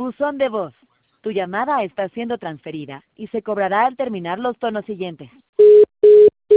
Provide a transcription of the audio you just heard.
Buzón de voz. Tu llamada está siendo transferida y se cobrará al terminar los tonos siguientes.